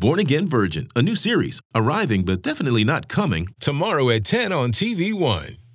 Born Again Virgin, a new series, arriving but definitely not coming tomorrow at 10 on TV One.